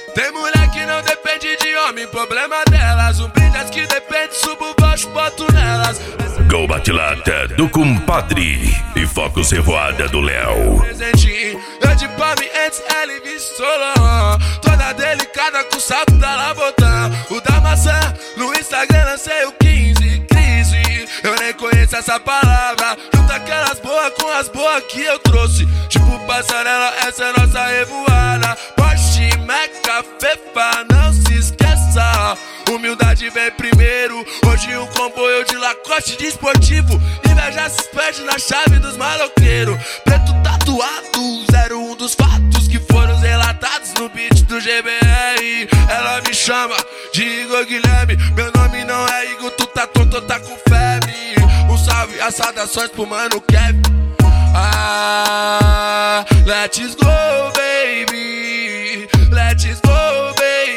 Tem mulher que não depende de homem, problema delas. Um brilhas que depende, subo baixo, boto nelas. Go Batilata do compadre e Focus Revoada do Léo. Presentinho, eu de palme antes, Elvis Solon. Toda delicada com o salto da Labotão. O da maçã, no Instagram lancei o 15, crise. Eu nem conheço essa palavra. Junta aquelas boas com as boas que eu trouxe. Tipo passarela, essa é nossa revoada. Porsche, Meca, Fefa, não se esqueça. Humildade vem primeiro. Hoje um comboio de Lacoste de esportivo. Inveja se perde na chave dos maloqueiros. Preto tatuado, 01 dos fatos que foram relatados no beat do GBR. Ela me chama de Igor Guilherme. Meu nome não é Igor, tu tá tonto, tá com febre. Um salve, as saudações pro mano Kevin. Ah, let's go, baby. Let's go,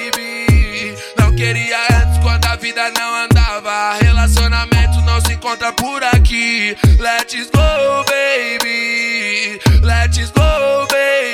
baby. Não queria antes quando a vida não andava. Relacionamento não se encontra por aqui. Let's go, baby. Let's go,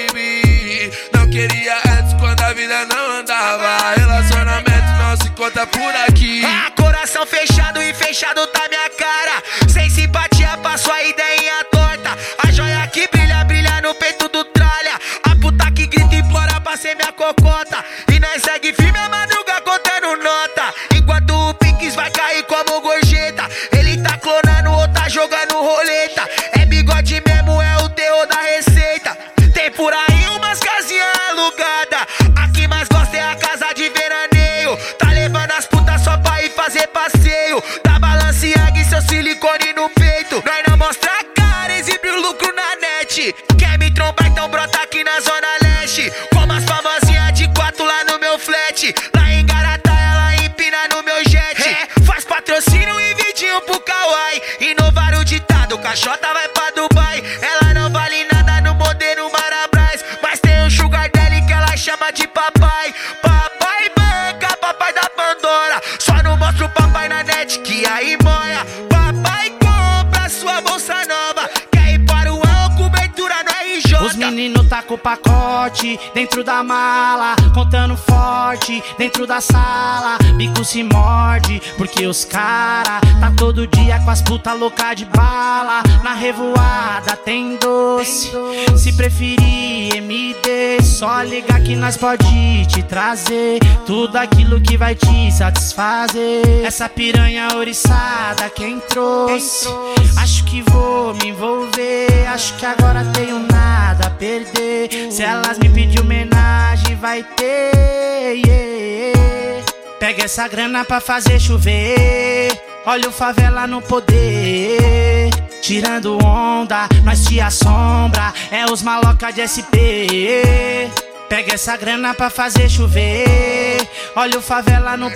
baby. Não queria antes quando a vida não andava. Relacionamento não se encontra por aqui. Ah, coração fechado e fechado tá minha cara. Sem simpatia, passo a ideinha torta. A joia que brilha, brilha no peito do tralha. A puta que grita e implora pra ser minha cocota. E nós segue firme a madruga contando nota. Enquanto o Pix vai cair como gorjeta. Ele tá clonando ou tá jogando roleta. É bigode mesmo, é o terror da receita. Tem por aí umas casinhas alugadas. A que mais gosta é a casa de veraneio. Tá levando as putas só pra ir fazer passeio. Da Balenciaga e seu silicone no peito. Nós não mostra a cara, exibe o lucro na net. Quer me trombar, então brota aqui na zona leste. Como as famosinhas de 4 lá no meu flat. Lá em Garatá ela empina no meu jet. Faz patrocínio e vidinho pro Kawaii. Inovar o ditado, caixota vai pra Dubai. Ela não vale nada no modelo Marabras. Mas tem um sugar daddy que ela chama de papai. Papai banca, papai da Pandora. Só não mostra o papai na net que aí moia. Papai compra sua bolsa nova. Quer ir para o ano, cobertura no RJ. Os meninos tá com o pacote dentro da mala, contando forte dentro da sala. Bico se morde, porque os cara tá todo dia com as puta louca de bala. Na revoada tem doce, se preferir MD, só ligar que nós pode te trazer tudo aquilo que vai te satisfazer. Essa piranha oriçada quem trouxe, acho que vou me envolver. Acho que agora tenho nada a perder. Se elas me pedir homenagem vai ter, yeah. Pega essa grana pra fazer chover. Olha o favela no poder. Tirando onda, nós te assombra. É os maloca de SP. Pega essa grana pra fazer chover. Olha o favela no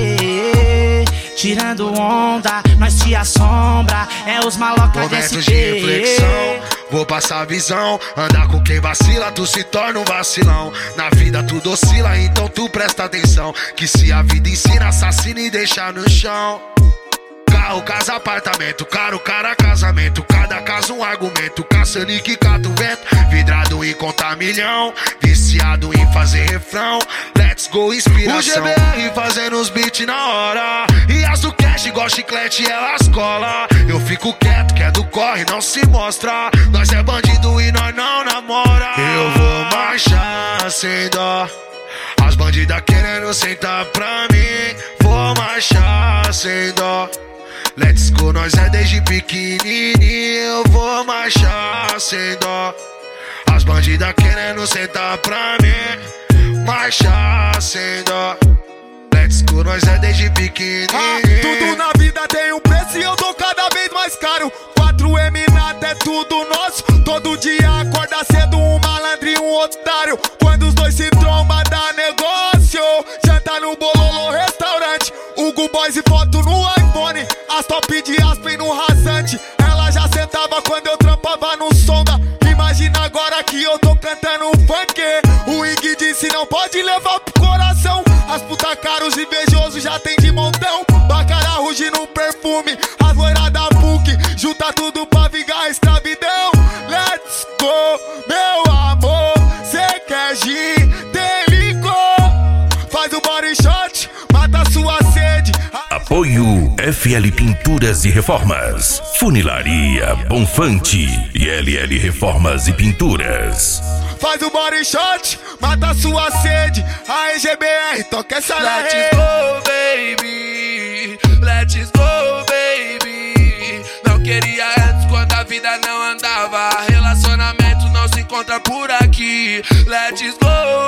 poder. Tirando onda, nós te assombra. É os maloca de SP. Momentos de reflexão, vou passar a visão. Andar com quem vacila, tu se torna um vacilão. Na vida tudo oscila, então tu presta atenção. Que se a vida ensina, assassina e deixa no chão. Carro, casa, apartamento, caro, cara, casamento. Cada caso um argumento, caçando e que cata o vento. Vidrado em contar milhão, viciado em fazer refrão. Let's go, inspiração. O GBR fazendo os beats na hora. E as do cash igual chiclete, elas cola. Eu fico quieto, que é do corre, não se mostra. Nós é bandido e nós não namora. Eu vou marchar sem dó. As bandidas querendo sentar pra mim. Vou marchar sem dó. Let's go, nós é desde pequenininho. Eu vou marchar sem dó. As bandidas querendo sentar pra mim. Marchar sem dó. Let's go, nós é desde pequenininho. Tudo na vida tem um preço e eu tô cada vez mais caro. 4M nada é tudo nosso. Todo dia acorda cedo um malandro e um otário. Quando os dois se trombam dá negócio. Janta no Bololô restaurante. Hugo Boys e foto no iPhone. As top de Aspen no rasante. Ela já sentava quando eu trampava no sonda. Imagina agora que eu tô cantando funk. O Ig disse não pode levar pro coração. As puta caros invejosos já tem de montão. Bacara ruge no perfume. As loiras da PUC junta tudo pra vingar a escravidão. Let's go, meu amor. Cê quer gin, tem licor. Apoio FL Pinturas e Reformas, Funilaria Bonfante e LL Reformas e Pinturas. Faz o body shot, mata sua sede. A EGBR, toca essa Let's go, baby. Let's go, baby. Não queria antes quando a vida não andava. Relacionamento não se encontra por aqui. Let's go,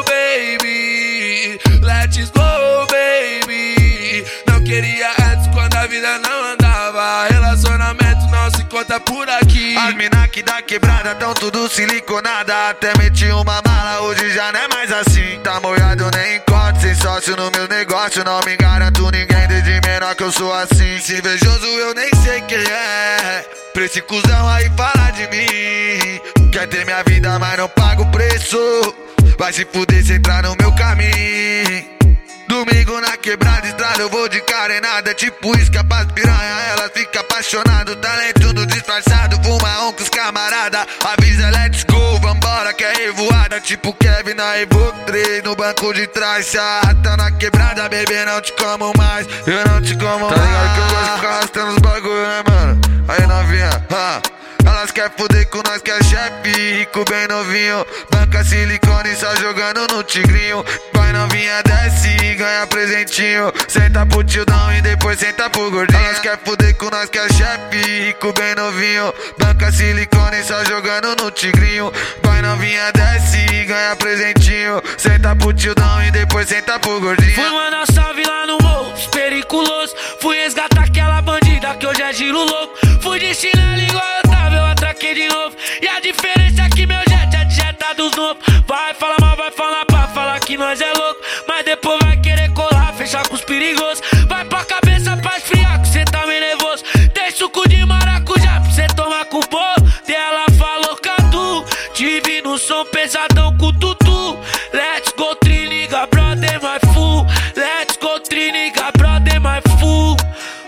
baby. Let's go, baby. Não queria antes quando a vida não andava. Relacionamento não se encontra por aqui. As mina que da quebrada tão tudo siliconada. Até meti uma mala, hoje já não é mais assim. Tá molhado, nem encontro, sem sócio no meu negócio. Não me garanto ninguém, desde menor que eu sou assim. Se invejoso eu nem sei quem é. Pra esse cuzão aí falar de mim. Quer ter minha vida, mas não paga o preço. Vai se fuder se entrar no meu caminho. Domingo na quebrada, estrada, eu vou de carenada. Tipo isca pras piranha, ela fica apaixonada. Talento no disfarçado, fuma com os camarada. Avisa, let's go, vambora que é revoada. Tipo Kevin na Evoque 3, no banco de trás. Se arrasta na quebrada, bebê, não te como mais. Eu não te como mais. Tá ligado que eu gosto de ficar arrastando os bagulho, né, mano? Aí novinha, elas quer fuder com nós que é chefe, rico bem novinho. Banca silicone só jogando no tigrinho. Vai novinha, desce, ganha presentinho. Senta pro tildão e depois senta pro gordinho. Elas quer fuder com nós que é chefe, rico bem novinho. Banca silicone só jogando no tigrinho. Vai novinha, desce, ganha presentinho. Senta pro tildão e depois senta pro gordinho. Fui mandar salve lá no morro, periculoso. Fui resgatar aquela bandida que hoje é giro louco. Fui de chinelo igual eu tava, eu atraquei de novo. E a diferença é que meu jet é de jeta dos novos. Vai falar mal, vai falar pra falar que nós é louco. Mas depois vai querer colar, fechar com os perigosos. Vai pra cabeça pra esfriar, que cê tá meio nervoso. Tem suco de maracujá pra cê tomar com bolo. E ela falou Cadu, te vi no som pesadão com tutu. Let's go triniga, brother, my fool. Let's go triniga, brother, my fool.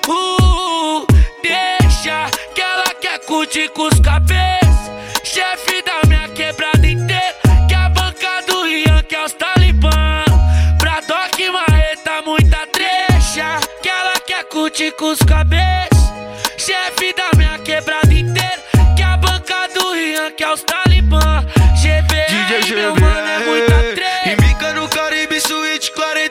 Deixa que ela quer curtir com os cabeças. Chefe da minha quebrada inteira. Que a banca do Rian, que é os talibã. Bradock, marreta, muita trecha. Que ela quer curtir com os cabeças. Chefe da minha quebrada inteira. Que a banca do Rian, que é os talibã. GBR, meu mano, é muita trecha. Embica no Caribe Suite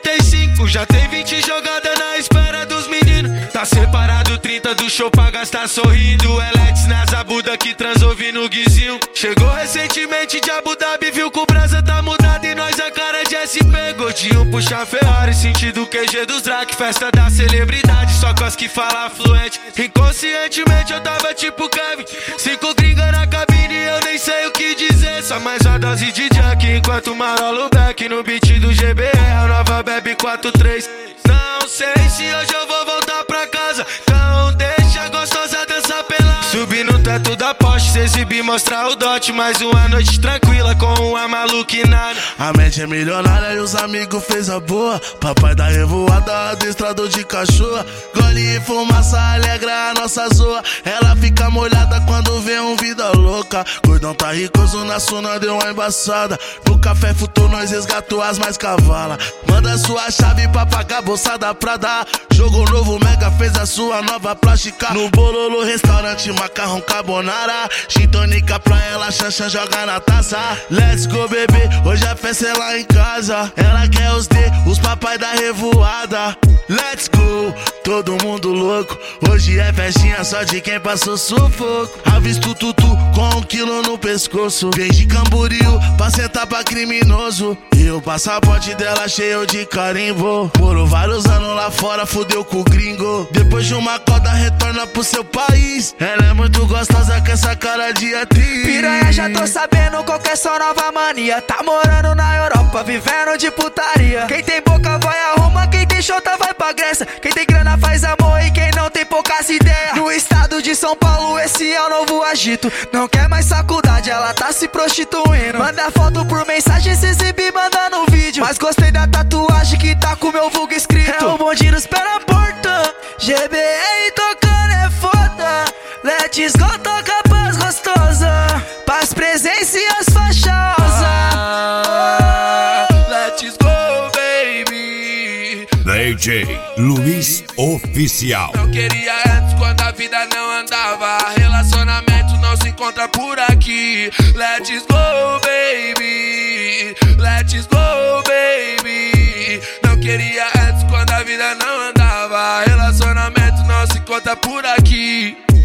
45. Já tem 20 jogadas na espera dos meninos. Tá separado 30 do show pra gastar sorrindo. Eletes na Zabuda que transou no guizinho. Chegou recentemente de Abu Dhabi, viu que o brasa tá mudado e nós a cara de SP. Gordinho puxa Ferrari, sentido QG dos Drac. Festa da celebridade, só com as que fala fluente. Inconscientemente eu tava tipo Kevin. 5 gringa na cabine, eu nem sei o que dizer. Só mais uma dose de junk enquanto marolo back no beat do GBR. A nova bebe 4-3. Não sei se hoje eu vou voltar pra casa. Então deixa a gostosa dançar pelada. Subir no teto da Porsche, se exibir, mostrar o dote. Mais uma noite tranquila com uma maluquinada. A mente é milionária e os amigos fez a boa. Papai da revoada, adestrador de cachorro. Gole e fumaça alegra a nossa zoa. Ela fica molhada quando vê um vida louca. Gordão tá ricoso na suna, deu uma embaçada. No café futou, nós resgatou as mais cavalas. Manda sua chave pra pagar bolsa da Prada. Jogo novo, Mega fez a sua nova plástica. No Bololo, restaurante, macarrão carbonara. Gintônica pra ela, Xanxan joga na taça. Let's go, bebê, hoje a festa é lá em casa. Ela quer os D, os papai da revoada. Let's go, todo mundo louco. Hoje é festinha só de quem passou sufoco. Avisto tutu com 1 quilo no pescoço. Vem de Camboriú pra sentar pra criminoso. E o passaporte dela cheio de carimbo. Morou vários anos lá fora, fudeu com o gringo. Depois de uma coda retorna pro seu país. Ela é muito gostosa com essa cara de atriz. Piranha, já tô sabendo qual que é sua nova mania. Tá morando na Europa, vivendo de putaria. Quem tem boca vai a Roma, quem tem chota vai pra Grécia. Quem tem grana faz amor e quem não tem poucas ideias. No estado de São Paulo esse é o novo agito. Não quer mais faculdade, ela tá se prostituindo. Manda foto por mensagem, se exibir, manda no vídeo. Mas gostei da tatuagem que tá com meu vulgo escrito. É o bonde nos pé na porta. GBR tocando é foda. Let's go, toca paz gostosa. Paz, presença e as faixosas. Let's go, baby. Da DJ Luiz Oficial. Não queria antes quando a vida não andava. Relacionamento não se encontra por aqui. Let's go, baby. Let's go, baby. Não queria antes quando a vida não andava. Relacionamento não se encontra por aqui.